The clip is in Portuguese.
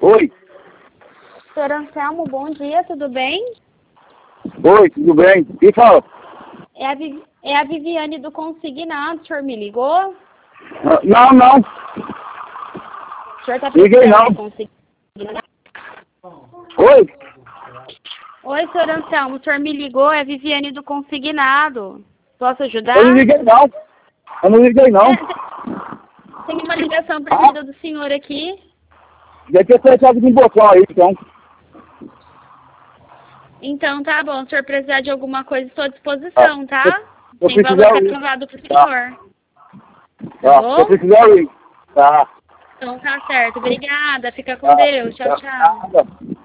Oi. Senhor Anselmo, bom dia, tudo bem? Oi, tudo bem? Quem fala? É a Viviane do Consignado, o senhor me ligou? Não. O senhor está Liguei precisando não. de consignado? Oi? Oi, senhor Anselmo, o senhor me ligou, é a Viviane do Consignado. Posso ajudar? Eu não liguei não. Eu não liguei não. Tem uma ligação perdida do senhor aqui. Deve ter fechado de um botão aí, então. Então tá bom, se o senhor precisar de alguma coisa, estou à disposição, tá? Eu Tem precisar valor ir. reservado pro Tá. senhor. Tá. bom? Eu precisar ir. Tá. Então tá certo, obrigada, fica com Deus, tchau, tchau. Nada.